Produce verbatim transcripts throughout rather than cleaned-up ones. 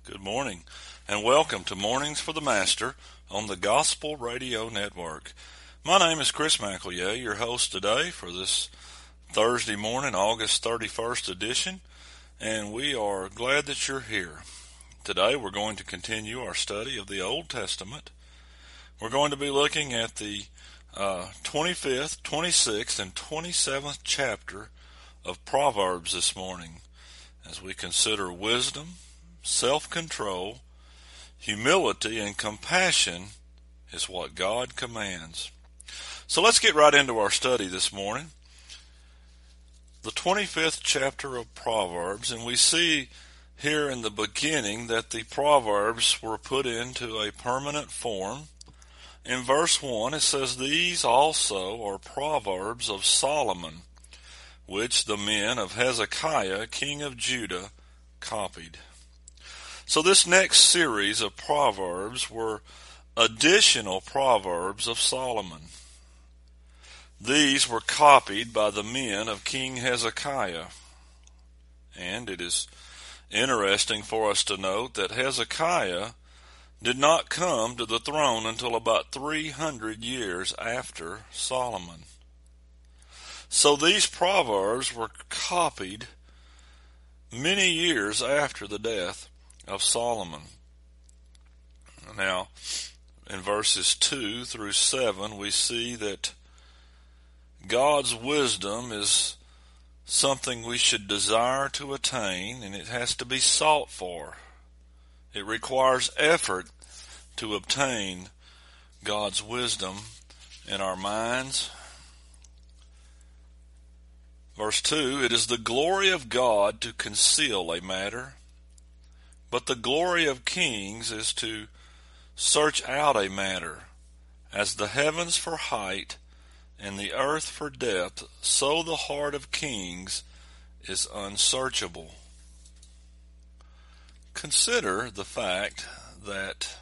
Good morning, and welcome to Mornings for the Master on the Gospel Radio Network. My name is Chris McElroy, your host today for this Thursday morning, August thirty-first edition, and we are glad that you're here. Today we're going to continue our study of the Old Testament. We're going to be looking at the uh, twenty-fifth, twenty-sixth, and twenty-seventh chapter of Proverbs this morning as we consider wisdom, self-control, humility, and compassion is what God commands. So let's get right into our study this morning. The twenty-fifth chapter of Proverbs, and we see here in the beginning that the Proverbs were put into a permanent form. In verse one it says, "These also are Proverbs of Solomon, which the men of Hezekiah, king of Judah, copied." So this next series of Proverbs were additional Proverbs of Solomon. These were copied by the men of King Hezekiah. And it is interesting for us to note that Hezekiah did not come to the throne until about three hundred years after Solomon. So these Proverbs were copied many years after the death of Solomon. Now, in verses two through seven, we see that God's wisdom is something we should desire to attain, and it has to be sought for. It requires effort to obtain God's wisdom in our minds. Verse two, "It is the glory of God to conceal a matter, but the glory of kings is to search out a matter. As the heavens for height and the earth for depth, so the heart of kings is unsearchable." Consider the fact that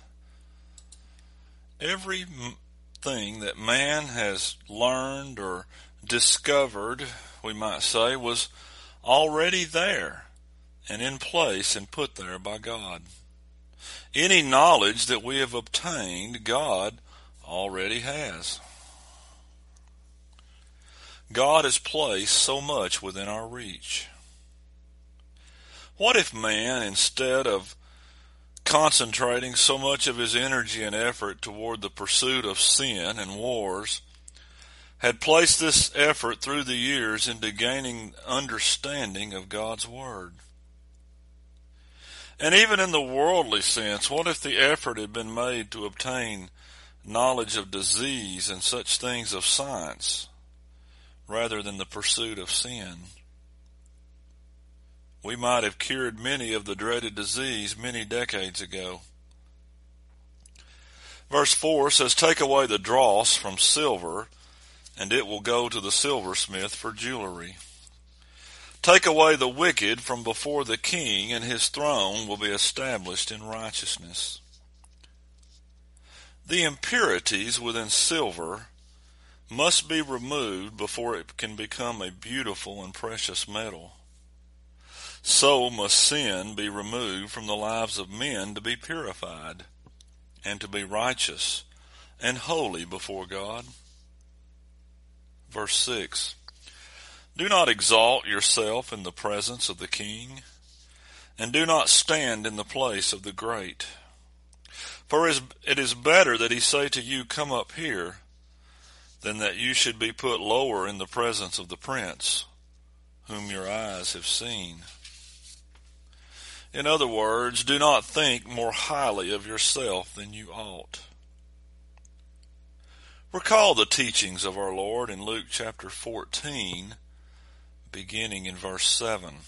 everything that man has learned or discovered, we might say, was already there and in place and put there by God. Any knowledge that we have obtained, God already has. God has placed so much within our reach. What if man, instead of concentrating so much of his energy and effort toward the pursuit of sin and wars, had placed this effort through the years into gaining understanding of God's Word? And even in the worldly sense, what if the effort had been made to obtain knowledge of disease and such things of science, rather than the pursuit of sin? We might have cured many of the dreaded disease many decades ago. Verse four says, "Take away the dross from silver, and it will go to the silversmith for jewelry. Take away the wicked from before the king, and his throne will be established in righteousness." The impurities within silver must be removed before it can become a beautiful and precious metal. So must sin be removed from the lives of men to be purified and to be righteous and holy before God. Verse six, "Do not exalt yourself in the presence of the king, and do not stand in the place of the great. For it is better that he say to you, 'Come up here,' than that you should be put lower in the presence of the prince, whom your eyes have seen." In other words, do not think more highly of yourself than you ought. Recall the teachings of our Lord in Luke chapter fourteen, beginning in verse seven.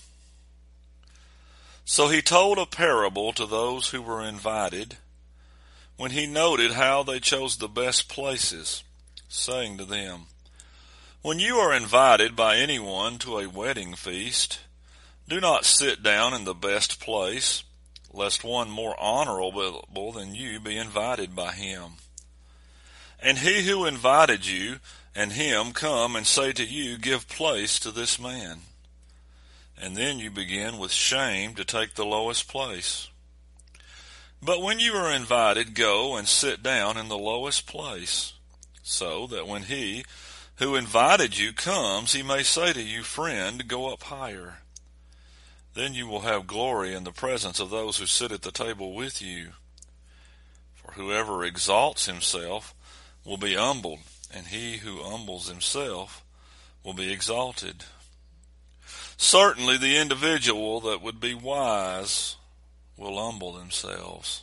"So he told a parable to those who were invited, when he noted how they chose the best places, saying to them, 'When you are invited by anyone to a wedding feast, do not sit down in the best place, lest one more honorable than you be invited by him. And he who invited you and him come and say to you, "Give place to this man." And then you begin with shame to take the lowest place. But when you are invited, go and sit down in the lowest place, so that when he who invited you comes, he may say to you, Friend, go up higher. Then you will have glory in the presence of those who sit at the table with you. For whoever exalts himself will be humbled, and he who humbles himself will be exalted. Certainly the individual that would be wise will humble themselves.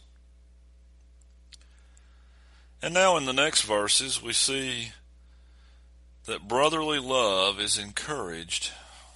And now in the next verses we see that brotherly love is encouraged.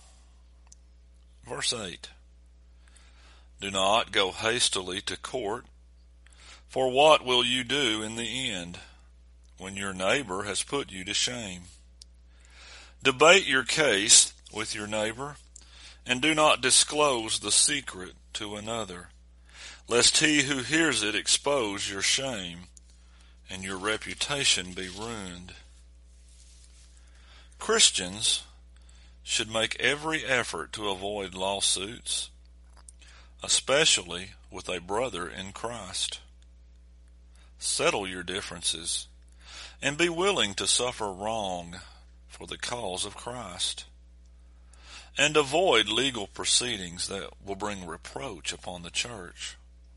Verse eight. Do not go hastily to court, for what will you do in the end, when your neighbor has put you to shame? Debate your case with your neighbor, and do not disclose the secret to another, lest he who hears it expose your shame, and your reputation be ruined. Christians should make every effort to avoid lawsuits, especially with a brother in Christ. Settle your differences, and be willing to suffer wrong for the cause of Christ, and avoid legal proceedings that will bring reproach upon the church.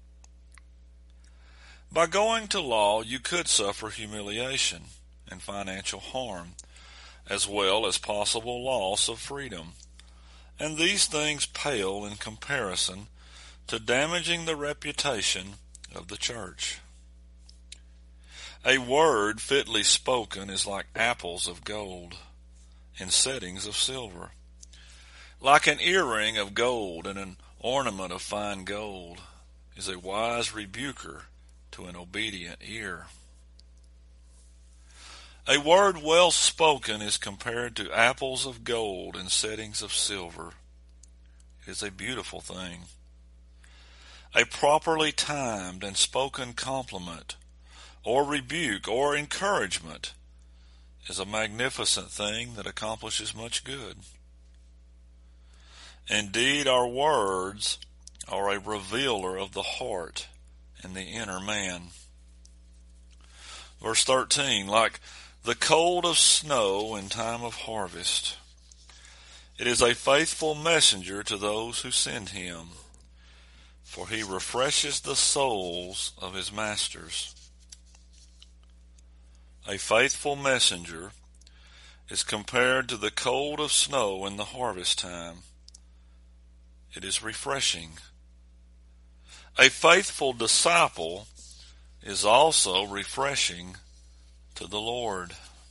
By going to law, you could suffer humiliation and financial harm, as well as possible loss of freedom, and these things pale in comparison to damaging the reputation of the church. A word fitly spoken is like apples of gold in settings of silver, like an earring of gold and an ornament of fine gold is a wise rebuker to an obedient ear. A word well spoken is compared to apples of gold in settings of silver. It is a beautiful thing. A properly timed and spoken compliment or rebuke or encouragement is a magnificent thing that accomplishes much good. Indeed, our words are a revealer of the heart and the inner man. Verse thirteen, like the cold of snow in time of harvest, it is a faithful messenger to those who send him, for he refreshes the souls of his masters. A faithful messenger is compared to the cold of snow in the harvest time. It is refreshing. A faithful disciple is also refreshing to the Lord.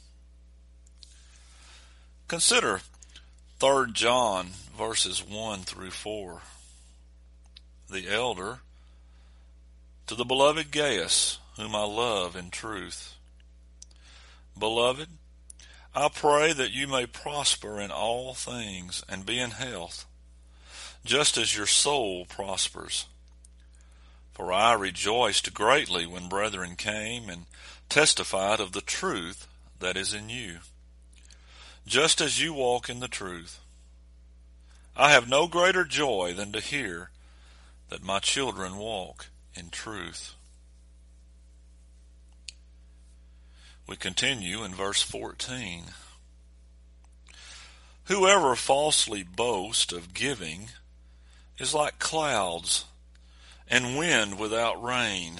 Consider Third John verses one through four. The elder, to the beloved Gaius, whom I love in truth. Beloved, I pray that you may prosper in all things and be in health, just as your soul prospers. For I rejoiced greatly when brethren came and testified of the truth that is in you, just as you walk in the truth. I have no greater joy than to hear that my children walk in truth. We continue in verse fourteen. Whoever falsely boasts of giving is like clouds and wind without rain.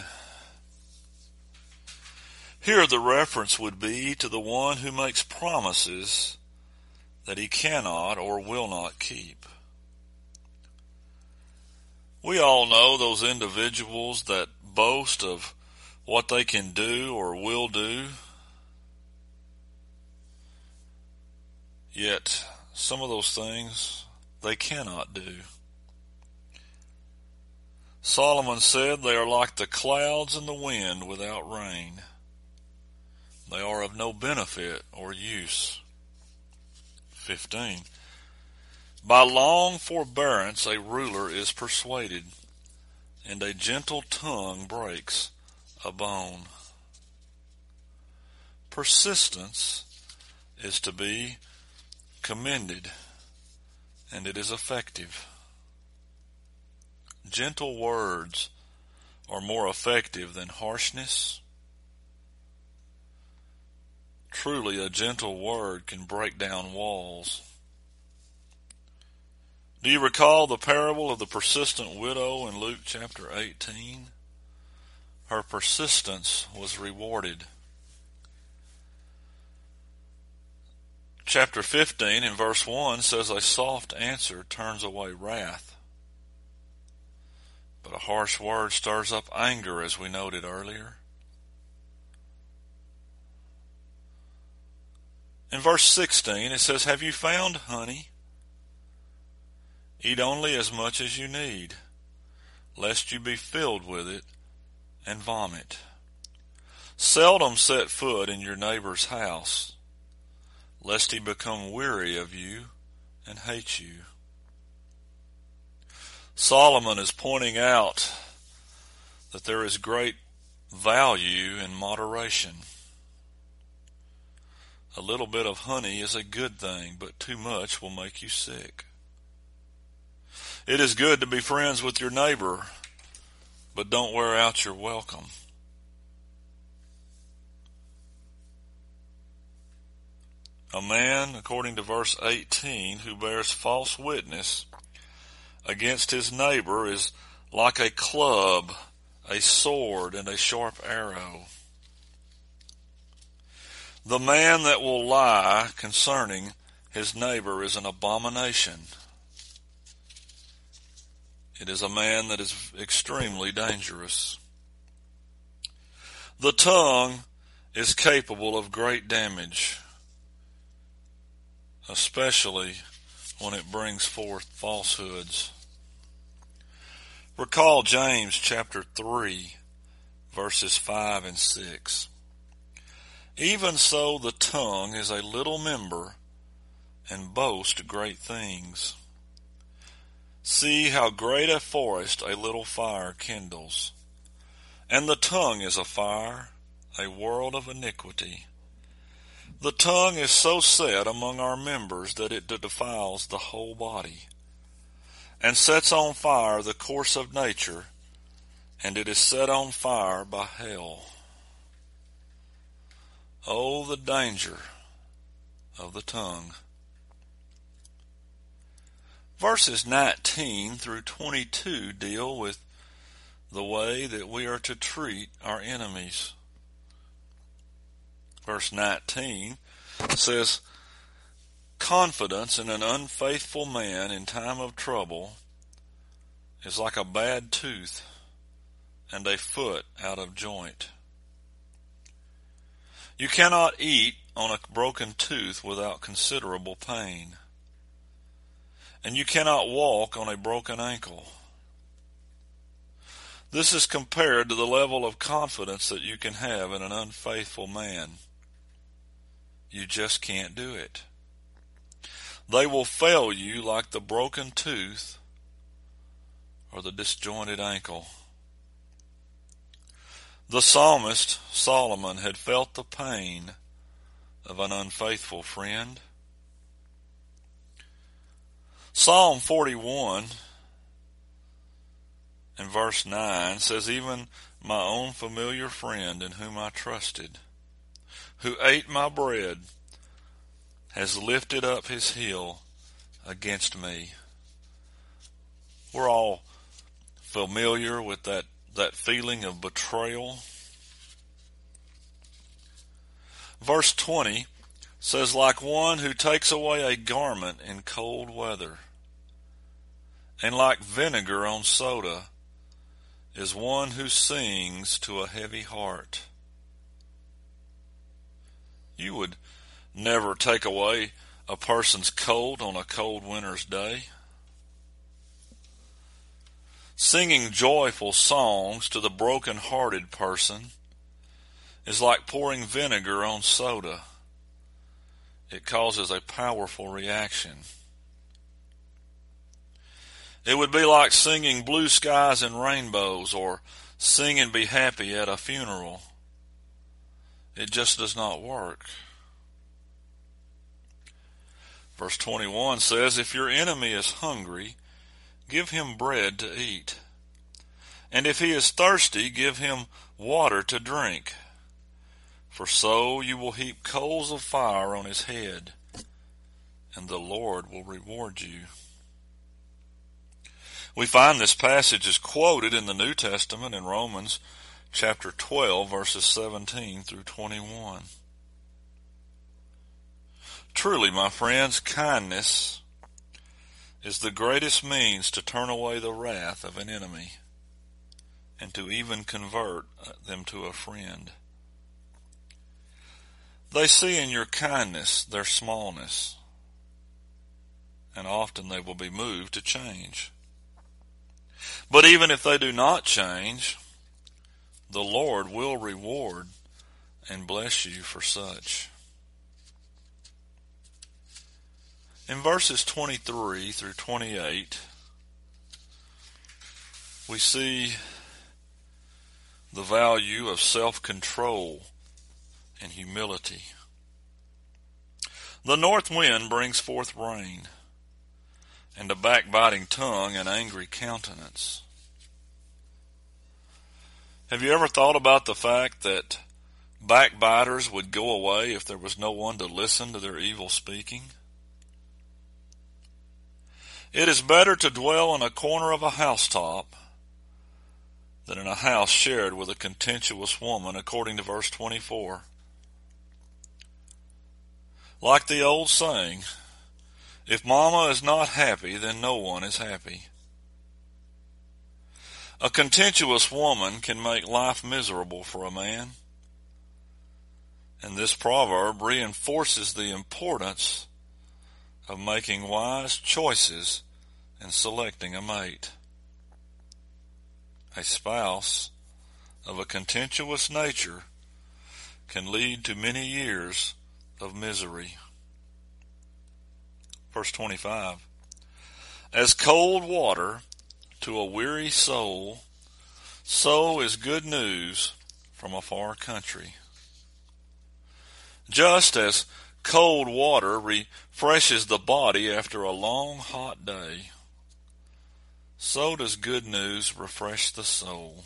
Here the reference would be to the one who makes promises that he cannot or will not keep. We all know those individuals that boast of what they can do or will do, yet some of those things they cannot do. Solomon said they are like the clouds and the wind without rain. They are of no benefit or use. fifteen. By long forbearance a ruler is persuaded, and a gentle tongue breaks a bone. Persistence is to be commended, and it is effective. Gentle words are more effective than harshness. Truly, a gentle word can break down walls. Do you recall the parable of the persistent widow in Luke chapter eighteen? Her persistence was rewarded. Chapter fifteen in verse one says, a soft answer turns away wrath, but a harsh word stirs up anger, as we noted earlier. In verse sixteen it says, have you found honey? Eat only as much as you need, lest you be filled with it and vomit. Seldom set foot in your neighbor's house, lest he become weary of you and hate you. Solomon is pointing out that there is great value in moderation. A little bit of honey is a good thing, but too much will make you sick. It is good to be friends with your neighbor, but don't wear out your welcome. A man, according to verse eighteen, who bears false witness against his neighbor is like a club, a sword, and a sharp arrow. The man that will lie concerning his neighbor is an abomination. It is a man that is extremely dangerous. The tongue is capable of great damage, especially when it brings forth falsehoods. Recall James chapter three, verses five and six. Even so the tongue is a little member, and boasts great things. See how great a forest a little fire kindles. And the tongue is a fire, a world of iniquity. The tongue is so set among our members that it defiles the whole body, and sets on fire the course of nature, and it is set on fire by hell. Oh, the danger of the tongue. Verses nineteen through twenty-two deal with the way that we are to treat our enemies. Verse nineteen says, confidence in an unfaithful man in time of trouble is like a bad tooth and a foot out of joint. You cannot eat on a broken tooth without considerable pain, and you cannot walk on a broken ankle. This is compared to the level of confidence that you can have in an unfaithful man. You just can't do it. They will fail you like the broken tooth or the disjointed ankle. The psalmist Solomon had felt the pain of an unfaithful friend. Psalm forty-one in verse nine says, even my own familiar friend in whom I trusted, who ate my bread, has lifted up his heel against me. We're all familiar with that, that feeling of betrayal. Verse twenty says, like one who takes away a garment in cold weather, and like vinegar on soda is one who sings to a heavy heart. You would never take away a person's coat on a cold winter's day. Singing joyful songs to the broken-hearted person is like pouring vinegar on soda. It causes a powerful reaction. It would be like singing blue skies and rainbows or sing and be happy at a funeral. It just does not work. Verse twenty-one says, if your enemy is hungry, give him bread to eat. And if he is thirsty, give him water to drink. For so you will heap coals of fire on his head, and the Lord will reward you. We find this passage is quoted in the New Testament in Romans chapter twelve, verses seventeen through twenty-one. Truly, my friends, kindness is the greatest means to turn away the wrath of an enemy and to even convert them to a friend. They see in your kindness their smallness, and often they will be moved to change. But even if they do not change, the Lord will reward and bless you for such. In verses twenty-three through twenty-eight, we see the value of self-control and humility. The north wind brings forth rain, and a backbiting tongue and angry countenance. Have you ever thought about the fact that backbiters would go away if there was no one to listen to their evil speaking? It is better to dwell in a corner of a housetop than in a house shared with a contentious woman, according to verse twenty-four. Like the old saying, if mama is not happy, then no one is happy. A contentious woman can make life miserable for a man, and this proverb reinforces the importance of making wise choices and selecting a mate. A spouse of a contentious nature can lead to many years of misery. Verse twenty-five, as cold water to a weary soul, so is good news from a far country. Just as cold water refreshes the body after a long hot day, so does good news refresh the soul.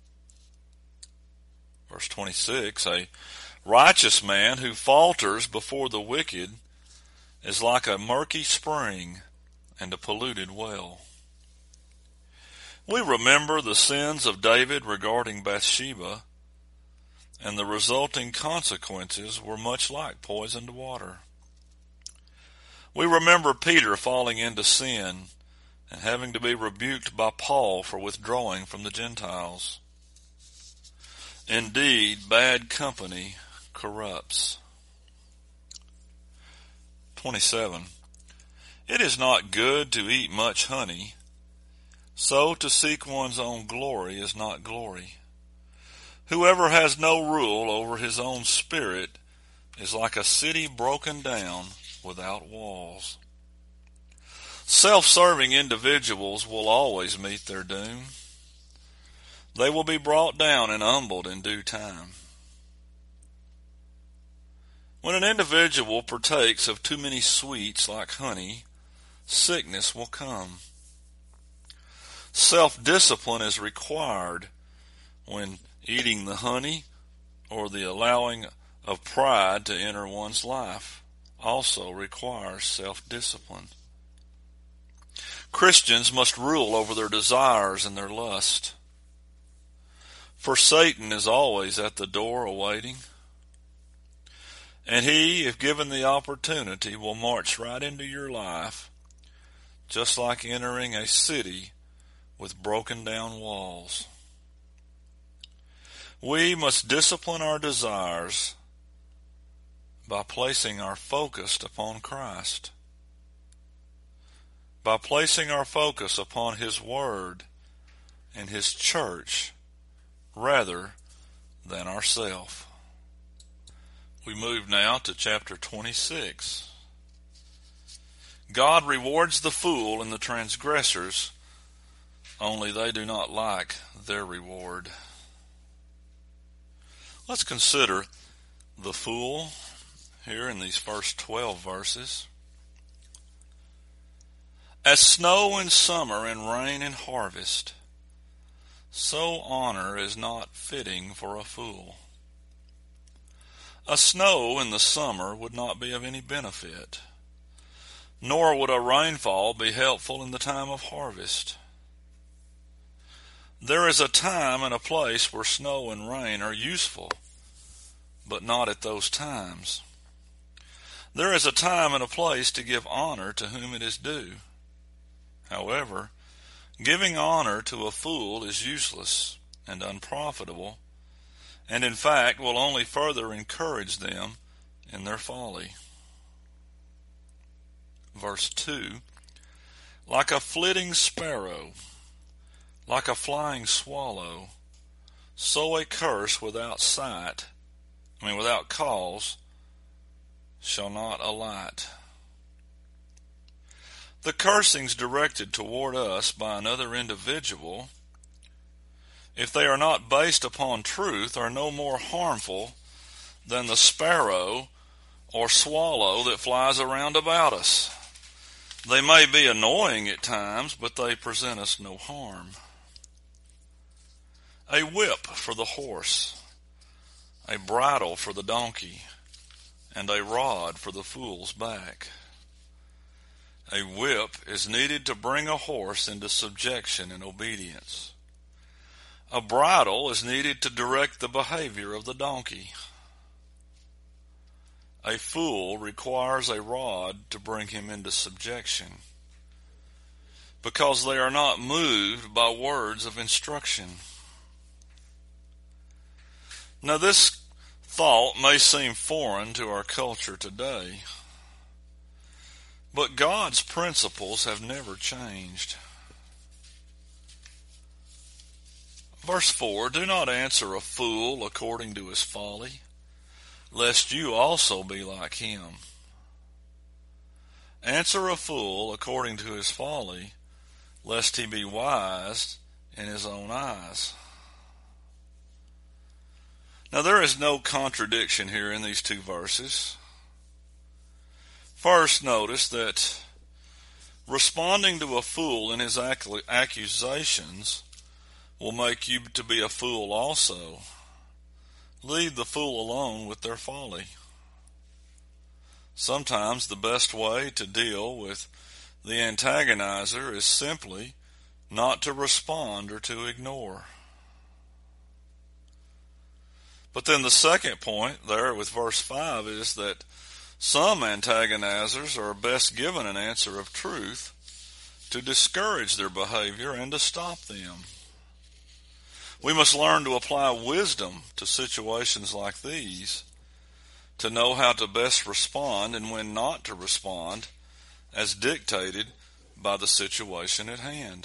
Verse twenty-six, a righteous man who falters before the wicked is like a murky spring and a polluted well. We remember the sins of David regarding Bathsheba, and the resulting consequences were much like poisoned water. We remember Peter falling into sin and having to be rebuked by Paul for withdrawing from the Gentiles. Indeed, bad company corrupts. twenty-seven. It is not good to eat much honey, so to seek one's own glory is not glory. Whoever has no rule over his own spirit is like a city broken down without walls. Self-serving individuals will always meet their doom. They will be brought down and humbled in due time. When an individual partakes of too many sweets like honey, sickness will come. Self-discipline is required when eating the honey, or the allowing of pride to enter one's life also requires self-discipline. Christians must rule over their desires and their lust, for Satan is always at the door awaiting, and he, if given the opportunity, will march right into your life, just like entering a city with broken down walls. We must discipline our desires by placing our focus upon Christ, by placing our focus upon His Word and His church rather than ourselves. We move now to chapter twenty-six. God rewards the fool and the transgressors, only they do not like their reward. Let's consider the fool here in these first twelve verses. As snow in summer and rain in harvest, so honor is not fitting for a fool. A snow in the summer would not be of any benefit, nor would a rainfall be helpful in the time of harvest. There is a time and a place where snow and rain are useful, but not at those times. There is a time and a place to give honor to whom it is due. However, giving honor to a fool is useless and unprofitable, and in fact will only further encourage them in their folly. Verse two, like a flitting sparrow, like a flying swallow, so a curse without sight, I mean without cause, shall not alight. The cursings directed toward us by another individual, if they are not based upon truth, are no more harmful than the sparrow or swallow that flies around about us. They may be annoying at times, but they present us no harm. A whip for the horse, a bridle for the donkey, and a rod for the fool's back. A whip is needed to bring a horse into subjection and obedience. A bridle is needed to direct the behavior of the donkey. A fool requires a rod to bring him into subjection, because they are not moved by words of instruction. Now, this thought may seem foreign to our culture today, but God's principles have never changed. Verse four, do not answer a fool according to his folly, lest you also be like him. Answer a fool according to his folly, lest he be wise in his own eyes. Now, there is no contradiction here in these two verses. First, notice that responding to a fool in his accusations will make you to be a fool also. Leave the fool alone with their folly. Sometimes the best way to deal with the antagonizer is simply not to respond or to ignore. But then the second point there with verse five is that some antagonizers are best given an answer of truth to discourage their behavior and to stop them. We must learn to apply wisdom to situations like these, to know how to best respond and when not to respond, as dictated by the situation at hand.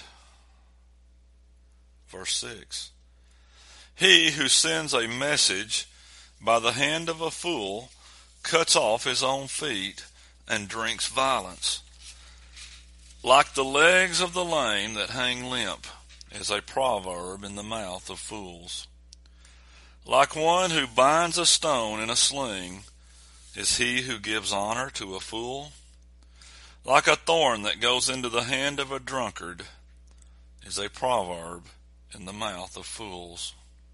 Verse six. He who sends a message by the hand of a fool cuts off his own feet and drinks violence. Like the legs of the lame that hang limp is a proverb in the mouth of fools. Like one who binds a stone in a sling is he who gives honor to a fool. Like a thorn that goes into the hand of a drunkard is a proverb in the mouth of fools.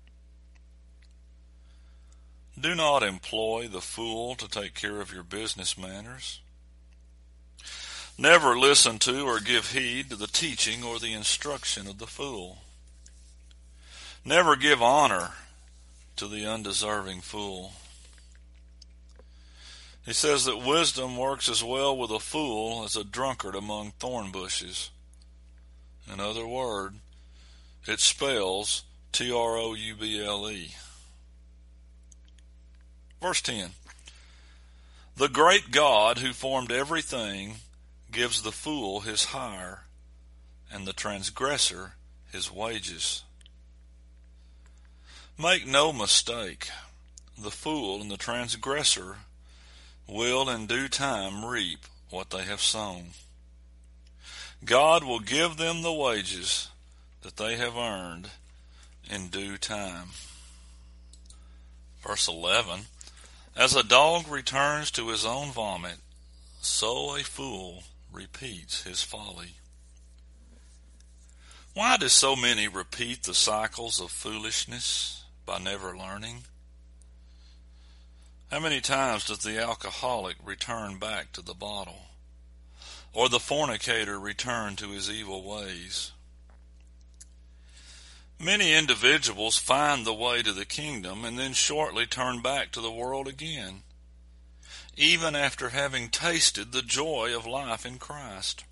Do not employ the fool to take care of your business matters. Never listen to or give heed to the teaching or the instruction of the fool. Never give honor to the undeserving fool. He says that wisdom works as well with a fool as a drunkard among thorn bushes. In other words, it spells T R O U B L E. Verse ten. The great God who formed everything gives the fool his hire, and the transgressor his wages. Make no mistake, the fool and the transgressor will in due time reap what they have sown. God will give them the wages that they have earned in due time. Verse eleven. As a dog returns to his own vomit, so a fool repeats his folly. Why do so many repeat the cycles of foolishness by never learning? How many times does the alcoholic return back to the bottle, or the fornicator return to his evil ways? Many individuals find the way to the kingdom and then shortly turn back to the world again, even after having tasted the joy of life in Christ.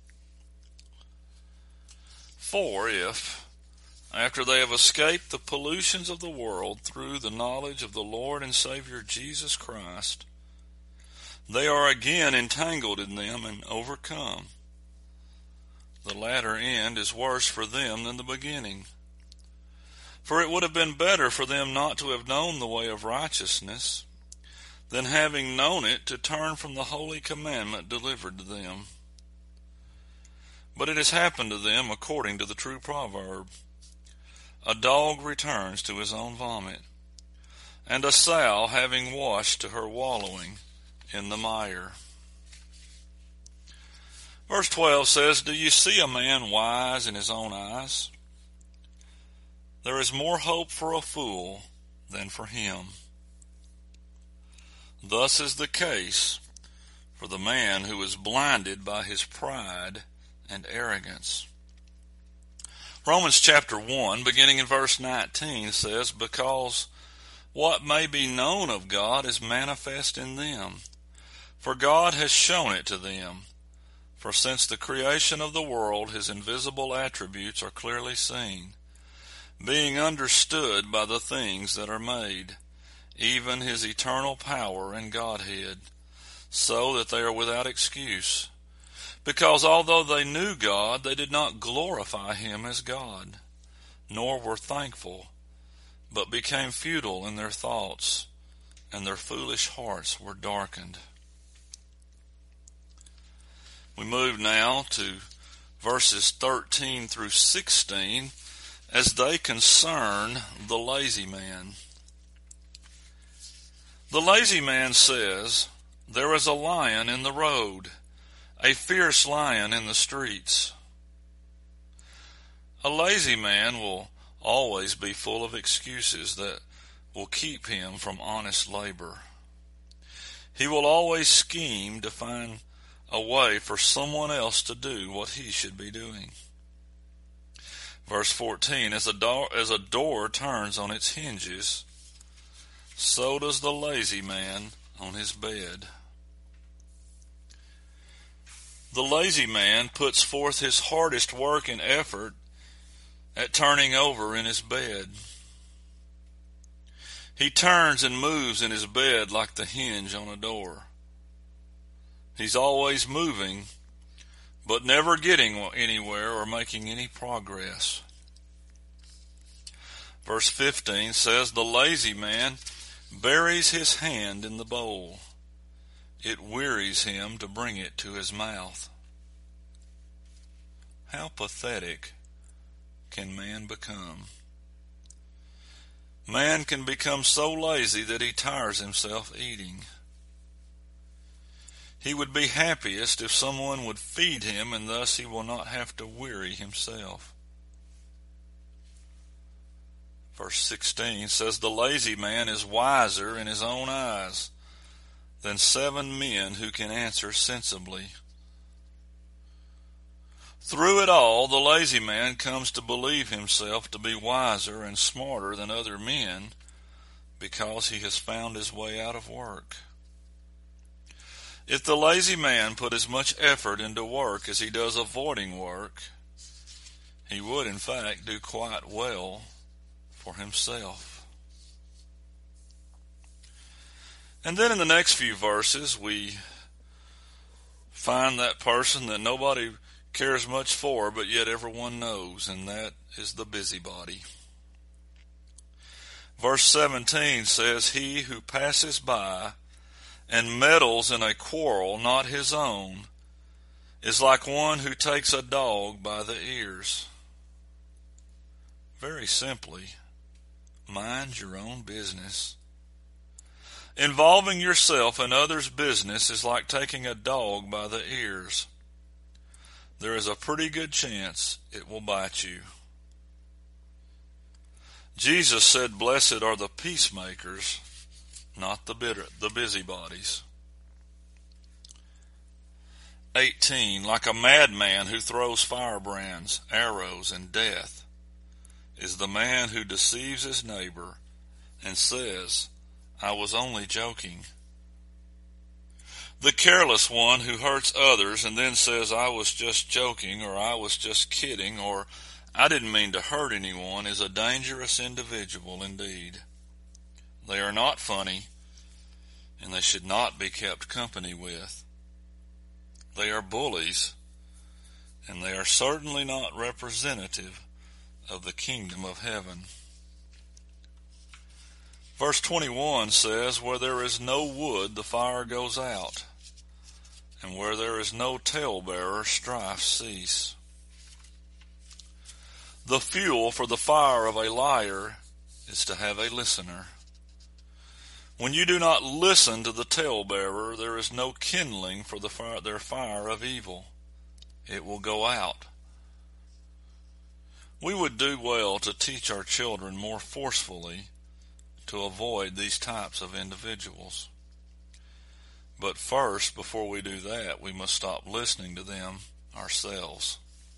For if, after they have escaped the pollutions of the world through the knowledge of the Lord and Savior Jesus Christ, they are again entangled in them and overcome, the latter end is worse for them than the beginning. For it would have been better for them not to have known the way of righteousness, than having known it to turn from the holy commandment delivered to them. But it has happened to them according to the true proverb, a dog returns to his own vomit, and a sow having washed to her wallowing in the mire. Verse twelve says, Do you see a man wise in his own eyes? There is more hope for a fool than for him. Thus is the case for the man who is blinded by his pride and arrogance. Romans chapter one, beginning in verse nineteen, says, Because what may be known of God is manifest in them, for God has shown it to them. For since the creation of the world, his invisible attributes are clearly seen, being understood by the things that are made, even his eternal power and Godhead, so that they are without excuse. Because although they knew God, they did not glorify him as God, nor were thankful, but became futile in their thoughts, and their foolish hearts were darkened. We move now to verses thirteen through sixteen, as they concern the lazy man. The lazy man says, There is a lion in the road, a fierce lion in the streets. A lazy man will always be full of excuses that will keep him from honest labor. He will always scheme to find a way for someone else to do what he should be doing. Verse fourteen, as a door, as a door turns on its hinges, so does the lazy man on his bed. The lazy man puts forth his hardest work and effort at turning over in his bed. He turns and moves in his bed like the hinge on a door. He's always moving, but never getting anywhere or making any progress. Verse fifteen says, The lazy man buries his hand in the bowl. It wearies him to bring it to his mouth. How pathetic can man become? Man can become so lazy that he tires himself eating. He would be happiest if someone would feed him, and thus he will not have to weary himself. Verse sixteen says, The lazy man is wiser in his own eyes than seven men who can answer sensibly. Through it all, the lazy man comes to believe himself to be wiser and smarter than other men because he has found his way out of work. If the lazy man put as much effort into work as he does avoiding work, he would in fact do quite well for himself. And then in the next few verses, we find that person that nobody cares much for, but yet everyone knows, and that is the busybody. Verse seventeen says, He who passes by and meddles in a quarrel not his own is like one who takes a dog by the ears. Very simply, mind your own business. Involving yourself in others' business is like taking a dog by the ears. there is a pretty good chance it will bite you. Jesus said, "Blessed are the peacemakers, not the bitter, the busybodies." eighteen. Like a madman who throws firebrands, arrows, and death is the man who deceives his neighbor and says, "I was only joking." The careless one who hurts others and then says, "I was just joking," or "I was just kidding," or "I didn't mean to hurt anyone," is a dangerous individual indeed. They are not funny, and they should not be kept company with. They are bullies, and they are certainly not representative of the kingdom of heaven. Verse twenty-one says, "Where there is no wood, the fire goes out, and where there is no talebearer, strife cease." The fuel for the fire of a liar is to have a listener. When you do not listen to the talebearer, there is no kindling for the fire, their fire of evil. It will go out. We would do well to teach our children more forcefully to avoid these types of individuals. But first, before we do that, we must stop listening to them ourselves.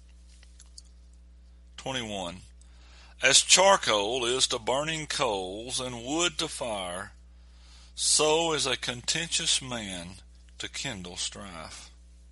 twenty-one. As charcoal is to burning coals and wood to fire, so is a contentious man to kindle strife.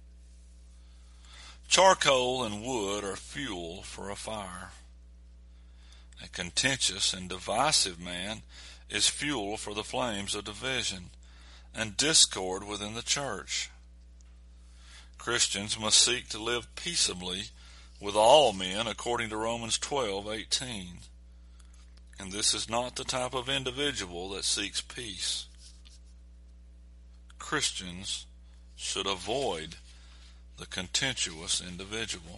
Charcoal and wood are fuel for a fire. A contentious and divisive man is fuel for the flames of division and discord within the church. Christians must seek to live peaceably with all men according to Romans twelve eighteen. And this is not the type of individual that seeks peace. Christians should avoid the contentious individual.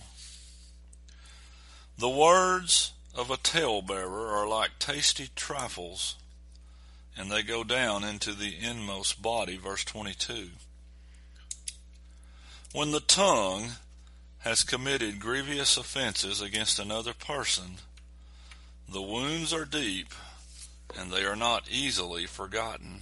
The words of a talebearer are like tasty trifles, and they go down into the inmost body. Verse twenty-two. When the tongue has committed grievous offenses against another person, the wounds are deep, and they are not easily forgotten.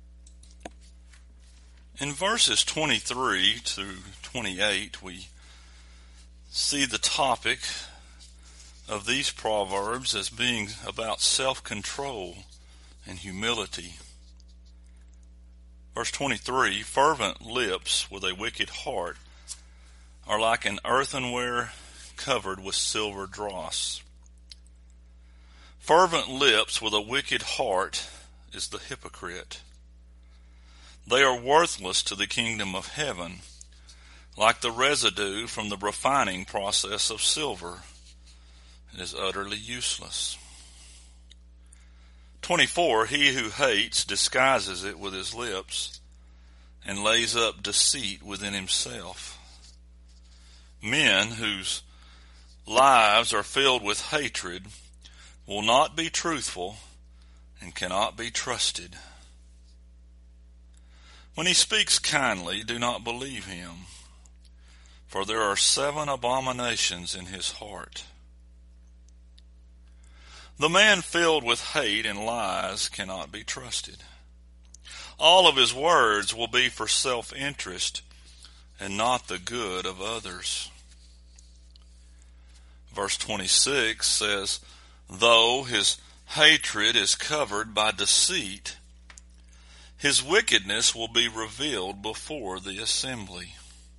In verses twenty-three to twenty-eight, we see the topic of these proverbs as being about self-control and humility. Verse twenty-three, fervent lips with a wicked heart are like an earthenware covered with silver dross. Fervent lips with a wicked heart is the hypocrite. They are worthless to the kingdom of heaven, like the residue from the refining process of silver. It is utterly useless. twenty-four, he who hates disguises it with his lips and lays up deceit within himself. Men whose lives are filled with hatred will not be truthful and cannot be trusted. When he speaks kindly, do not believe him, for there are seven abominations in his heart. The man filled with hate and lies cannot be trusted. All of his words will be for self-interest and not the good of others. Verse twenty-six says, though his hatred is covered by deceit, his wickedness will be revealed before the assembly.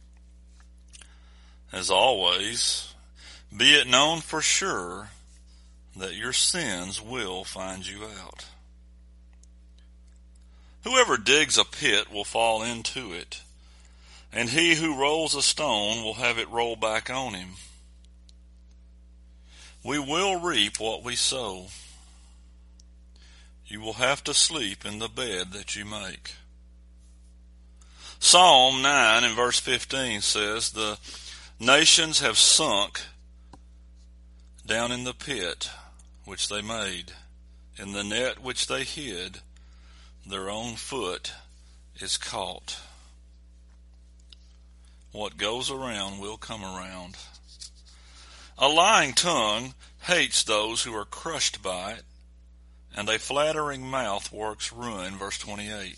As always, be it known for sure that your sins will find you out. Whoever digs a pit will fall into it, and he who rolls a stone will have it roll back on him. We will reap what we sow. You will have to sleep in the bed that you make. Psalm nine and verse fifteen says, the nations have sunk down in the pit which they made, in the net which they hid, their own foot is caught. What goes around will come around. A lying tongue hates those who are crushed by it, and a flattering mouth works ruin. Verse twenty-eight.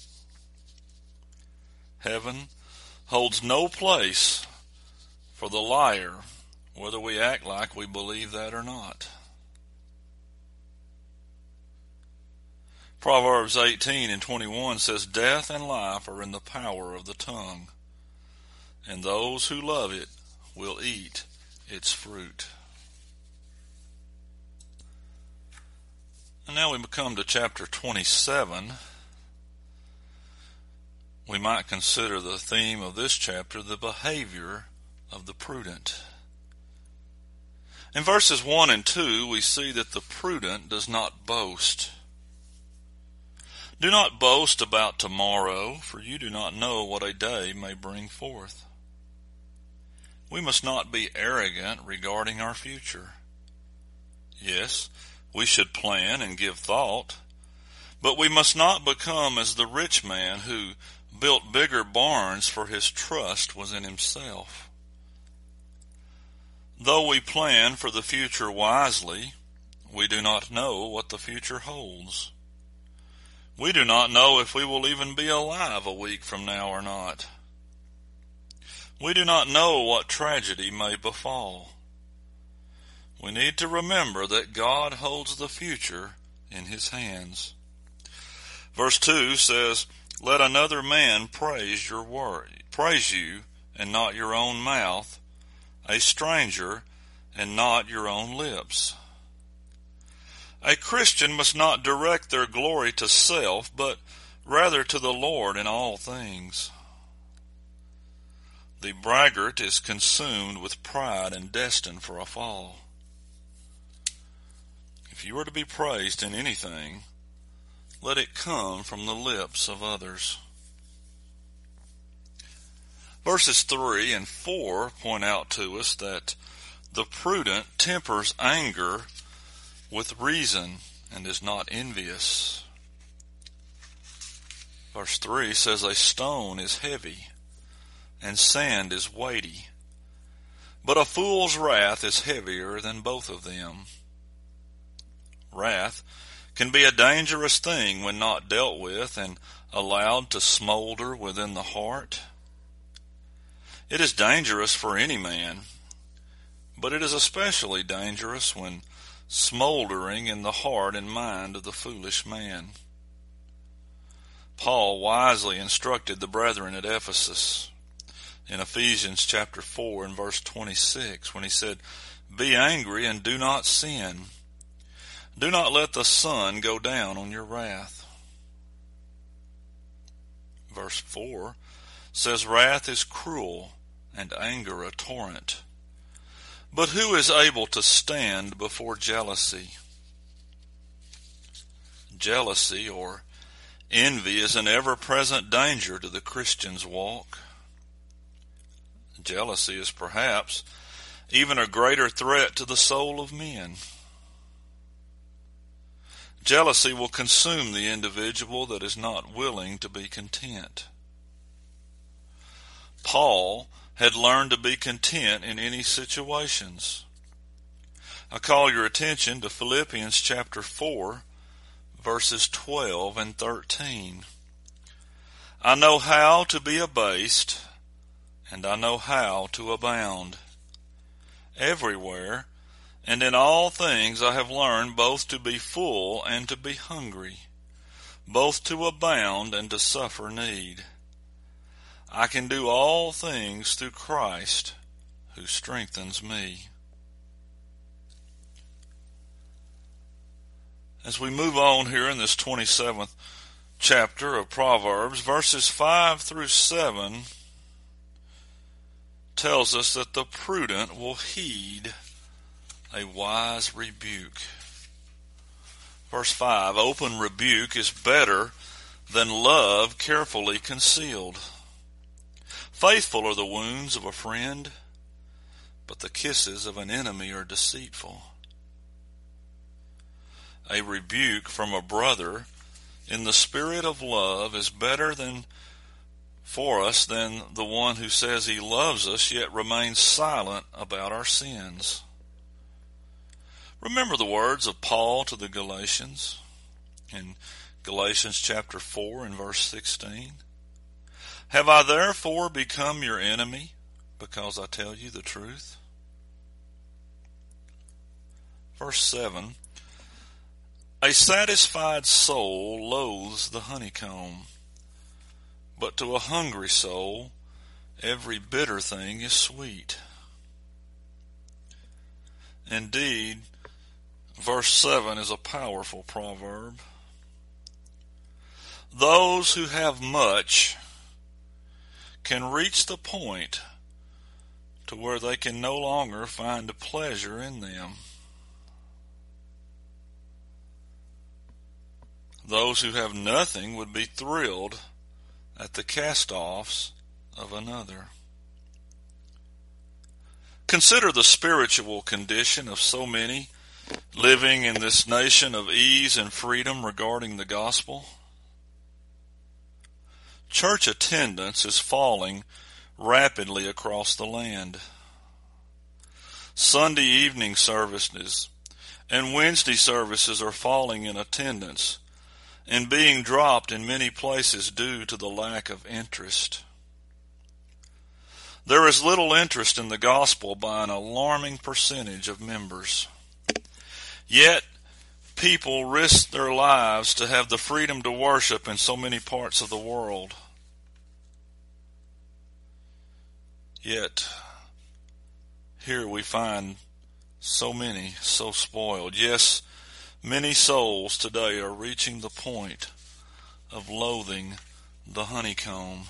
Heaven holds no place for the liar, whether we act like we believe that or not. Proverbs eighteen and twenty-one says, death and life are in the power of the tongue, and those who love it will eat its fruit. And now we come to chapter twenty-seven. We might consider the theme of this chapter the behavior of the prudent. In verses one and two, we see that the prudent does not boast. Do not boast about tomorrow, for you do not know what a day may bring forth. We must not be arrogant regarding our future. Yes, we should plan and give thought, but we must not become as the rich man who built bigger barns, for his trust was in himself. Though we plan for the future wisely, we do not know what the future holds. We do not know if we will even be alive a week from now or not. We do not know what tragedy may befall. We need to remember that God holds the future in his hands. Verse two says, let another man praise your word, praise you, and not your own mouth, a stranger, and not your own lips. A Christian must not direct their glory to self, but rather to the Lord in all things. The braggart is consumed with pride and destined for a fall. If you are to be praised in anything, let it come from the lips of others. Verses three and four point out to us that the prudent tempers anger with reason and is not envious. Verse three says, a stone is heavy and sand is weighty, but a fool's wrath is heavier than both of them. Wrath can be a dangerous thing when not dealt with and allowed to smolder within the heart. It is dangerous for any man, but it is especially dangerous when smoldering in the heart and mind of the foolish man. Paul wisely instructed the brethren at Ephesus in Ephesians chapter four and verse twenty-six when he said, be angry and do not sin. Do not let the sun go down on your wrath. Verse four says, wrath is cruel and anger a torrent. But who is able to stand before jealousy? Jealousy or envy is an ever-present danger to the Christian's walk. Jealousy is perhaps even a greater threat to the soul of men. Jealousy will consume the individual that is not willing to be content. Paul had learned to be content in any situations. I call your attention to Philippians chapter four, verses twelve and thirteen. I know how to be abased, and I know how to abound. Everywhere and in all things I have learned both to be full and to be hungry, both to abound and to suffer need. I can do all things through Christ who strengthens me. As we move on here in this twenty-seventh chapter of Proverbs, verses five through seven tells us that the prudent will heed a wise rebuke. Verse five, open rebuke is better than love carefully concealed. Faithful are the wounds of a friend, but the kisses of an enemy are deceitful. A rebuke from a brother in the spirit of love is better than for us than the one who says he loves us yet remains silent about our sins. Remember the words of Paul to the Galatians in Galatians chapter four and verse sixteen. Have I therefore become your enemy because I tell you the truth? Verse seven. A satisfied soul loathes the honeycomb, but to a hungry soul every bitter thing is sweet. Indeed, verse seven is a powerful proverb. Those who have much can reach the point to where they can no longer find a pleasure in them. Those who have nothing would be thrilled at the cast-offs of another. Consider the spiritual condition of so many living in this nation of ease and freedom regarding the gospel. Church attendance is falling rapidly across the land. Sunday evening services and Wednesday services are falling in attendance and being dropped in many places due to the lack of interest. There is little interest in the gospel by an alarming percentage of members. Yet, people risk their lives to have the freedom to worship in so many parts of the world. Yet, here we find so many so spoiled. Yes, many souls today are reaching the point of loathing the honeycomb.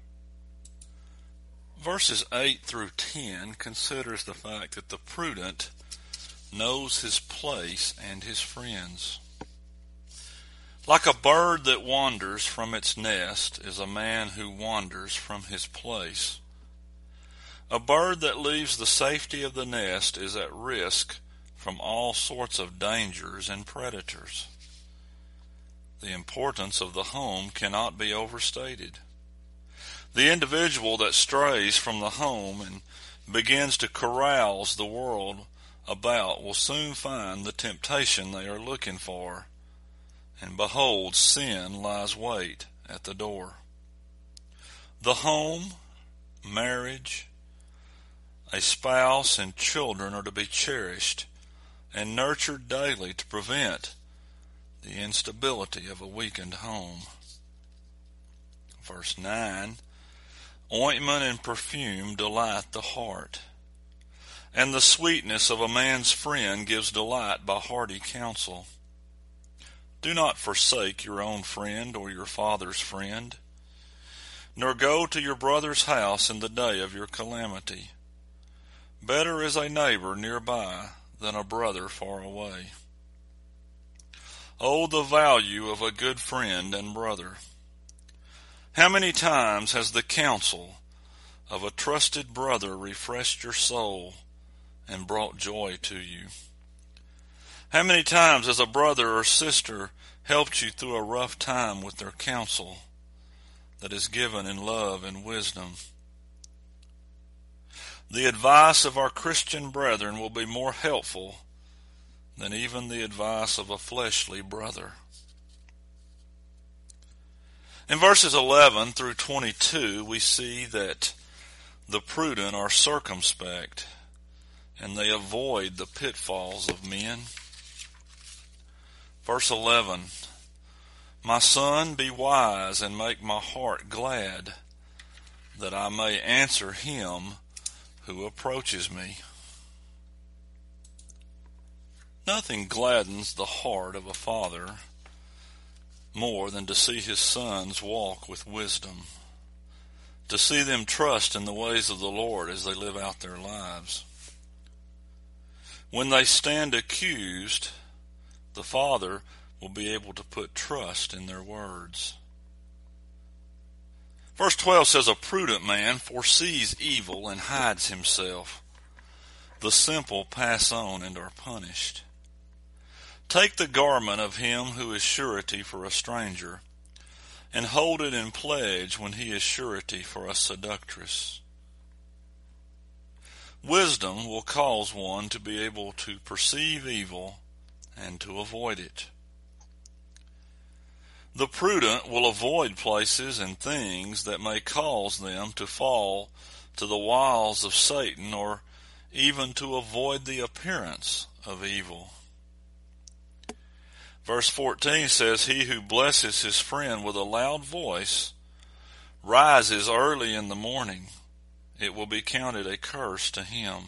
Verses eight through ten considers the fact that the prudent knows his place and his friends. Like a bird that wanders from its nest is a man who wanders from his place. A bird that leaves the safety of the nest is at risk from all sorts of dangers and predators. The importance of the home cannot be overstated. The individual that strays from the home and begins to carouse the world about will soon find the temptation they are looking for, and behold, sin lies wait at the door. The home, marriage, a spouse, and children are to be cherished and nurtured daily to prevent the instability of a weakened home. Verse nine, ointment and perfume delight the heart, and the sweetness of a man's friend gives delight by hearty counsel. Do not forsake your own friend or your father's friend, nor go to your brother's house in the day of your calamity. Better is a neighbor nearby than a brother far away. Oh, the value of a good friend and brother! How many times has the counsel of a trusted brother refreshed your soul and brought joy to you? How many times has a brother or sister helped you through a rough time with their counsel that is given in love and wisdom? The advice of our Christian brethren will be more helpful than even the advice of a fleshly brother. In verses eleven through twenty-two, we see that the prudent are circumspect and they avoid the pitfalls of men. Verse eleven, my son, be wise and make my heart glad, that I may answer him who approaches me. Nothing gladdens the heart of a father more than to see his sons walk with wisdom, to see them trust in the ways of the Lord as they live out their lives. When they stand accused, the father will be able to put trust in their words. Verse twelve says, a prudent man foresees evil and hides himself. The simple pass on and are punished. Take the garment of him who is surety for a stranger, and hold it in pledge when he is surety for a seductress. Wisdom will cause one to be able to perceive evil and to avoid it. The prudent will avoid places and things that may cause them to fall to the wiles of Satan, or even to avoid the appearance of evil. Verse fourteen says, he who blesses his friend with a loud voice rises early in the morning. It will be counted a curse to him.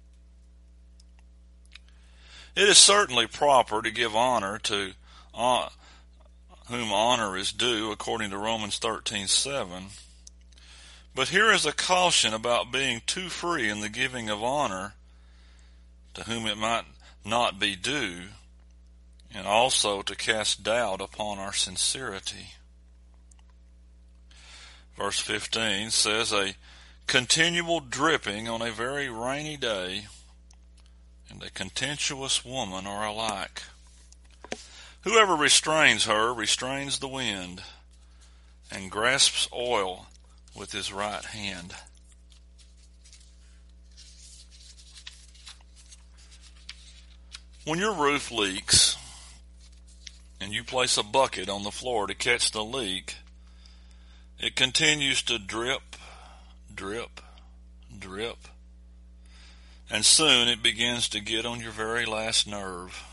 It is certainly proper to give honor to uh, whom honor is due, according to Romans thirteen seven. But here is a caution about being too free in the giving of honor to whom it might not be due, and also to cast doubt upon our sincerity. Verse fifteen says, a continual dripping on a very rainy day and a contentious woman are alike. Whoever restrains her restrains the wind, and grasps oil with his right hand. When your roof leaks and you place a bucket on the floor to catch the leak, it continues to drip, drip, drip, and soon it begins to get on your very last nerve.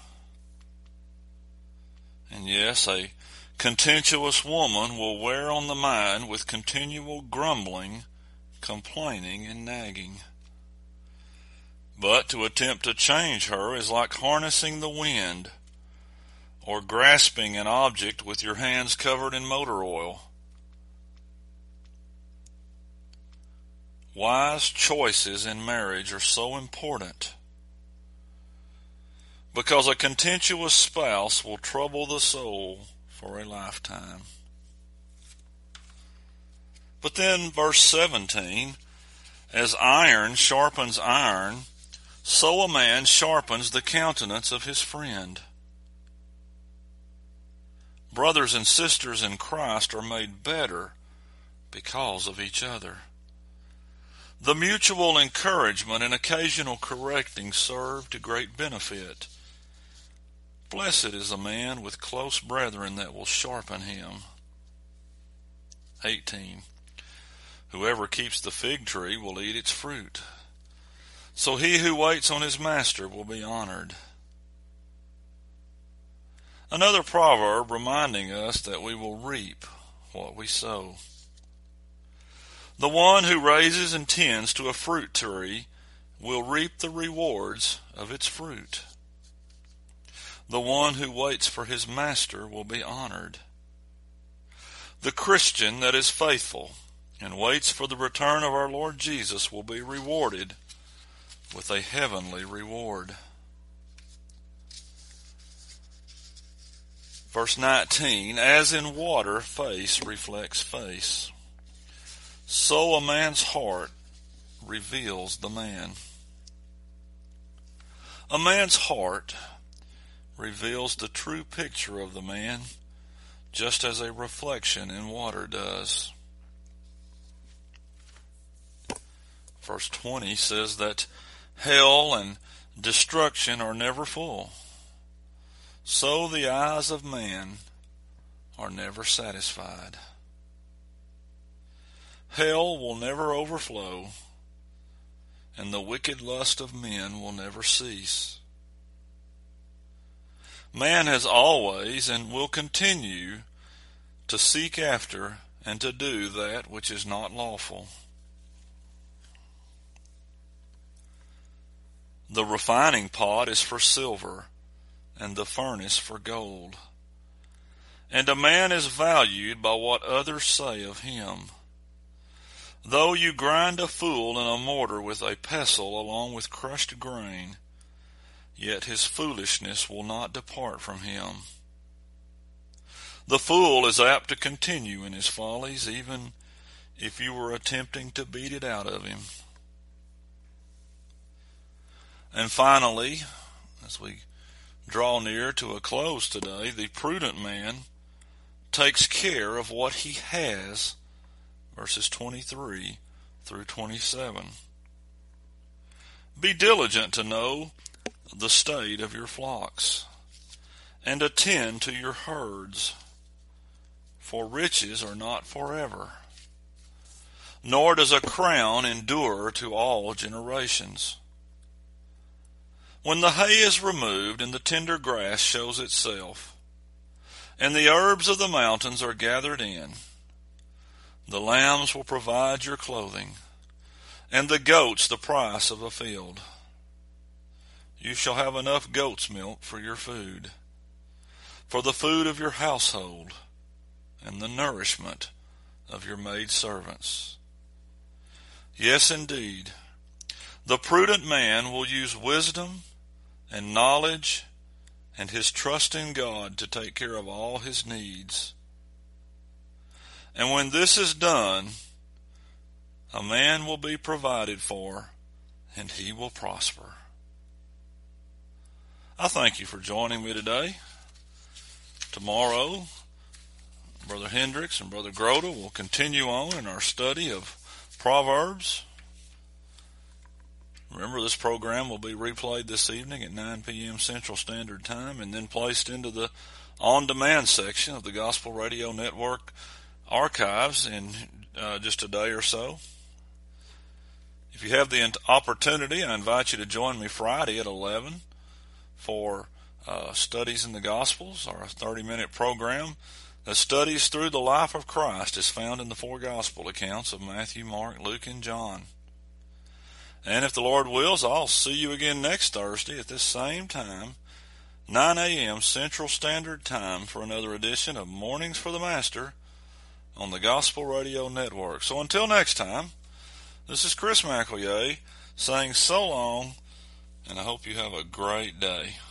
And yes, a contentious woman will wear on the mind with continual grumbling, complaining, and nagging. But to attempt to change her is like harnessing the wind or grasping an object with your hands covered in motor oil. Wise choices in marriage are so important, because a contentious spouse will trouble the soul for a lifetime. But then verse seventeen, as iron sharpens iron, so a man sharpens the countenance of his friend. Brothers and sisters in Christ are made better because of each other. The mutual encouragement and occasional correcting serve to great benefit. Blessed is a man with close brethren that will sharpen him. eighteen. Whoever keeps the fig tree will eat its fruit. So he who waits on his master will be honored. Another proverb reminding us that we will reap what we sow. The one who raises and tends to a fruit tree will reap the rewards of its fruit. The one who waits for his master will be honored. The Christian that is faithful and waits for the return of our Lord Jesus will be rewarded with a heavenly reward. Verse nineteen, as in water face reflects face, so a man's heart reveals the man. A man's heart reveals the true picture of the man, just as a reflection in water does. Verse twenty says that hell and destruction are never full. So the eyes of man are never satisfied. Hell will never overflow, and the wicked lust of men will never cease. Man has always and will continue to seek after and to do that which is not lawful. The refining pot is for silver, and the furnace for gold. And a man is valued by what others say of him. Though you grind a fool in a mortar with a pestle along with crushed grain, yet his foolishness will not depart from him. The fool is apt to continue in his follies, even if you were attempting to beat it out of him. And finally, as we draw near to a close today, the prudent man takes care of what he has, verses twenty-three through twenty-seven. Be diligent to know the state of your flocks, and attend to your herds, for riches are not forever, nor does a crown endure to all generations. When the hay is removed and the tender grass shows itself, and the herbs of the mountains are gathered in, the lambs will provide your clothing, and the goats the price of a field. You shall have enough goat's milk for your food, for the food of your household, and the nourishment of your maidservants. Yes, indeed, the prudent man will use wisdom and knowledge and his trust in God to take care of all his needs. And when this is done, a man will be provided for, and he will prosper. I thank you for joining me today. Tomorrow, Brother Hendricks and Brother Grote will continue on in our study of Proverbs. Remember, this program will be replayed this evening at nine p.m. Central Standard Time and then placed into the on-demand section of the Gospel Radio Network archives in uh, just a day or so. If you have the opportunity, I invite you to join me Friday at eleven for uh, Studies in the Gospels, our thirty-minute program that studies through the life of Christ as found in the four Gospel accounts of Matthew, Mark, Luke, and John. And if the Lord wills, I'll see you again next Thursday at this same time, nine a.m. Central Standard Time, for another edition of Mornings for the Master on the Gospel Radio Network. So until next time, this is Chris McElroy saying so long, and I hope you have a great day.